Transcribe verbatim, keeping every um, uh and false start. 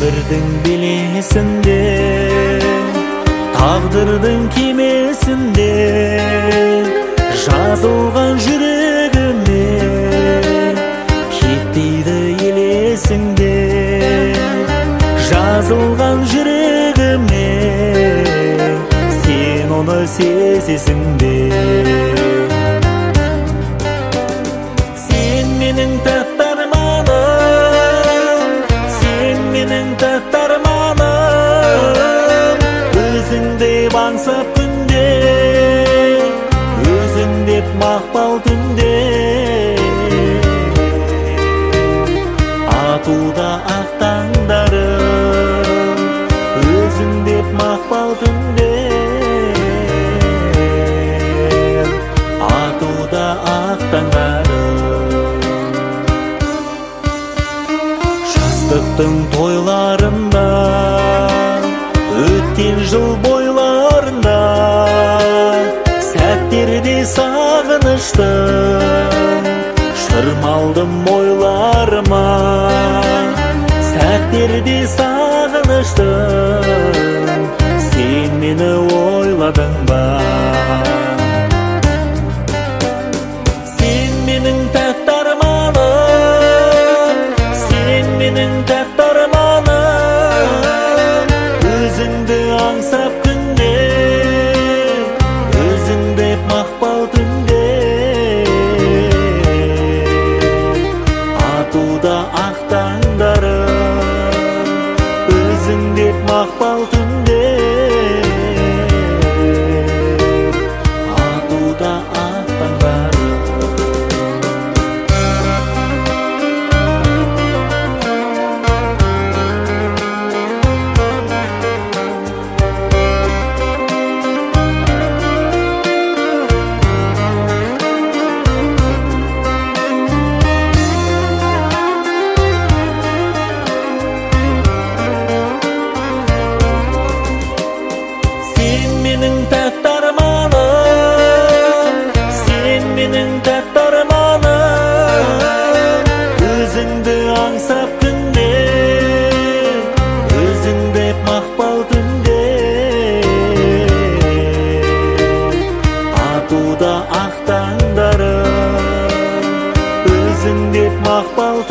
Кадірдің белесінде, тағдырдың кемесінде жазылған жүрегіме кетпейді елесіңде. Жазылған жүрегіме сен оны сезесің бе? Сен менің тәтті арманым, сен менің тәтті арманым, өзің деп аңсап күнде, өзің деп мақпал түнде. Атуда ақ таңдарым, өзің деп мақпал түнде. Атуда ақ таңдарым. Жастықтың тойларында, өткен жыл бойларында, сәттерде сағыныштың шырмалдым ойларыма. Сәттерде сағыныштың сен мені ойладың ба? Сен менің тәтті арманым, сен менің тәтті арманым, өзіңді аңсап күнде, өзің деп мақпал түнде. Атуда ақ таңдарым, өзің деп мақпал түнде. Атуда ақ таңдарым. Сен менің тәтті арманым, сен менің тәтті арманым, өзіңді аңсап күнде, өзің деп мақпал түнде. Атуда ақ таңдарым, өзің деп мақпал